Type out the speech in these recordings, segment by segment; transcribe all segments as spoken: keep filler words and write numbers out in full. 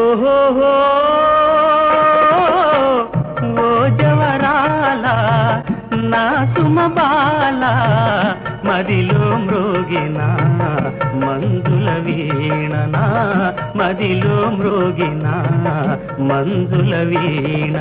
ఓహో ఓ జవరాల నా సుమబాల మదిలో మ్రోగిన మంజుల వీణ మదిలో మ్రోగిన మంజుల వీణ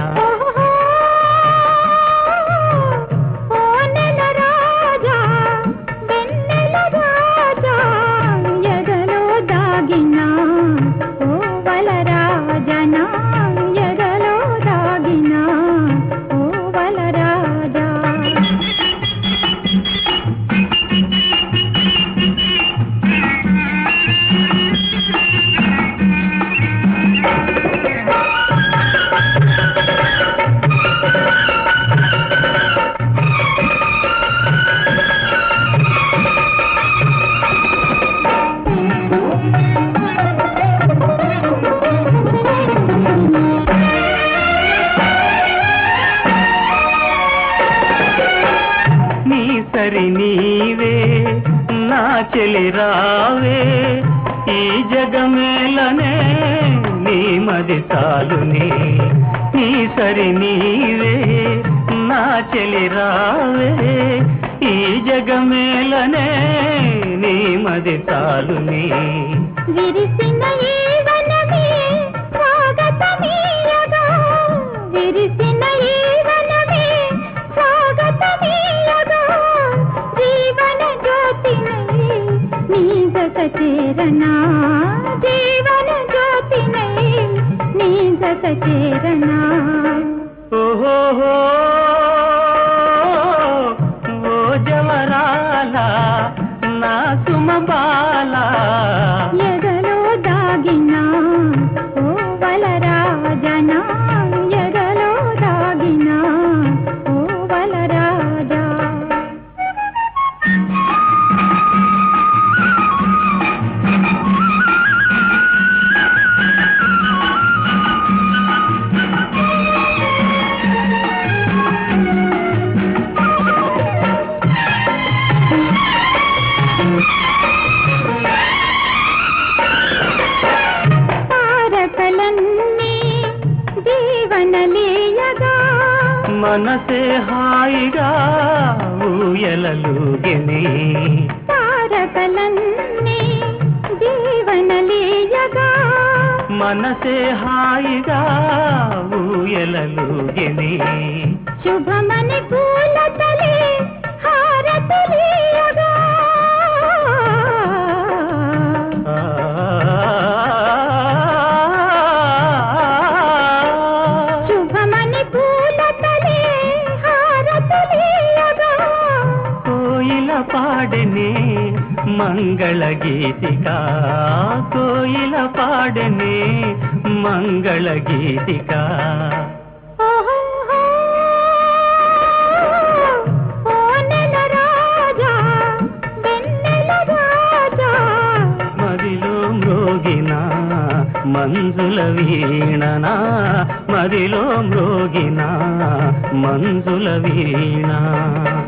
సరి నీవే నా చెలి రావే ఈ జగమేలనే నీ మది చాలునే నీ సరి నీవే నా చెలి రావే ఈ జగమేలనే నీ మది చాలునే విరిసిన ఈ వనమే స్వాగతమీయగా విరిసిన ఈ వనమే స్వాగతమీయగా జీవన జ్యోతినై నీ జత చేరనా జీవన జ్యోతినై నీ జత చేరనా ఓహో ఓ జవరాల నా సుమబాల ఎదలో దాగిన ఓ వలరాజనా ఎదలో దాగిన ఓ వలరాజా తారకలన్నీ జీవనలీయగా మనసే హాయిగా ఊయలలుగెనే తారకలన్నీ జీవనలీయగా మనసే హాయిగా ఊయలలుగెనే శుభమని పూలతలే హారతులీయగా శుభమని పూలతలే హారతులీయగా కోయిల పాడనే మంగళ గీతిక కోయిల పాడనే మంగళ గీతిక మదిలో మ్రోగిన మంజుల వీణనా మదిలో మ్రోగిన మంజుల వీణ